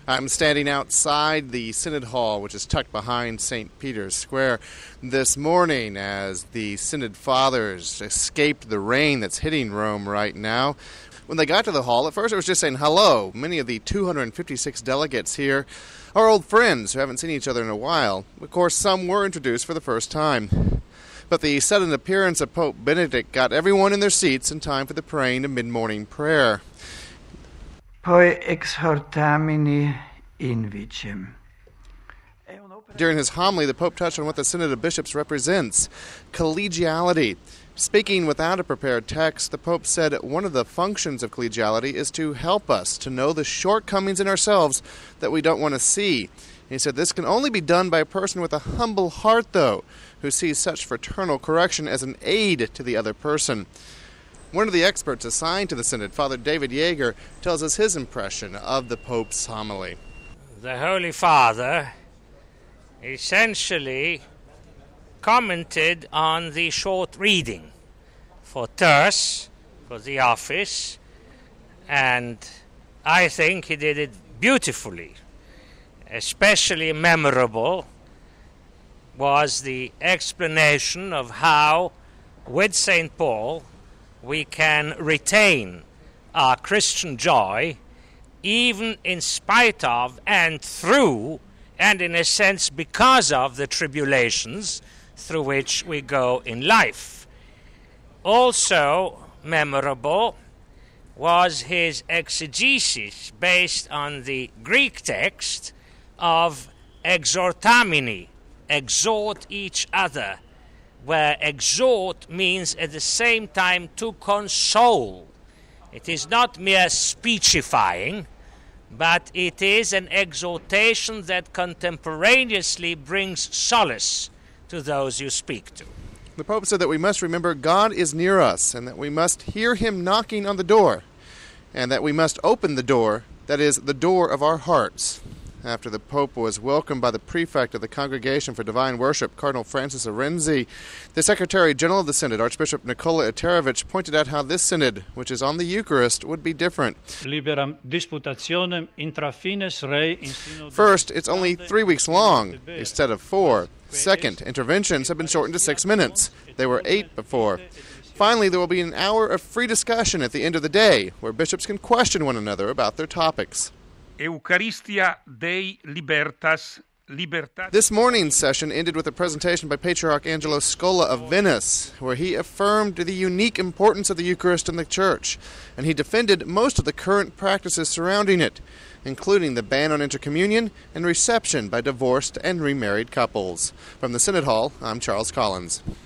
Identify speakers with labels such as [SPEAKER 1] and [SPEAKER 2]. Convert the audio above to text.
[SPEAKER 1] I'm standing outside the Synod Hall, which is tucked behind St. Peter's Square, this morning as the Synod Fathers escaped the rain that's hitting Rome right now. When they got to the hall, at first it was just saying hello. Many of the 256 delegates here are old friends who haven't seen each other in a while. Of course, some were introduced for the first time. But the sudden appearance of Pope Benedict got everyone in their seats in time for the praying of mid-morning prayer.
[SPEAKER 2] Poi exhortamini invicem.
[SPEAKER 1] During his homily, the Pope touched on what the Synod of Bishops represents, collegiality. Speaking without a prepared text, the Pope said one of the functions of collegiality is to help us to know the shortcomings in ourselves that we don't want to see. He said this can only be done by a person with a humble heart, though, who sees such fraternal correction as an aid to the other person. One of the experts assigned to the Synod, Father David Yeager, tells us his impression of the Pope's homily.
[SPEAKER 3] The Holy Father essentially commented on the short reading for terse, for the office, and I think he did it beautifully. Especially memorable was the explanation of how, with St. Paul, we can retain our Christian joy even in spite of and through and in a sense because of the tribulations through which we go in life. Also memorable was his exegesis based on the Greek text of exhortamini, exhort each other, where exhort means at the same time to console. It is not mere speechifying, but it is an exhortation that contemporaneously brings solace to those you speak to.
[SPEAKER 1] The Pope said that we must remember God is near us and that we must hear him knocking on the door and that we must open the door, that is, the door of our hearts. After the Pope was welcomed by the prefect of the Congregation for Divine Worship, Cardinal Francis Arenzi, the Secretary General of the Synod, Archbishop Nikola Eterovich, pointed out how this Synod, which is on the Eucharist, would be different. First, it's only 3 weeks long instead of 4. Second, interventions have been shortened to 6 minutes. They were 8 before. Finally, there will be an hour of free discussion at the end of the day, where bishops can question one another about their topics.
[SPEAKER 4] Eucharistia Dei Libertas.
[SPEAKER 1] This morning's session ended with a presentation by Patriarch Angelo Scola of Venice, where he affirmed the unique importance of the Eucharist in the Church, and he defended most of the current practices surrounding it, including the ban on intercommunion and reception by divorced and remarried couples. From the Synod Hall, I'm Charles Collins.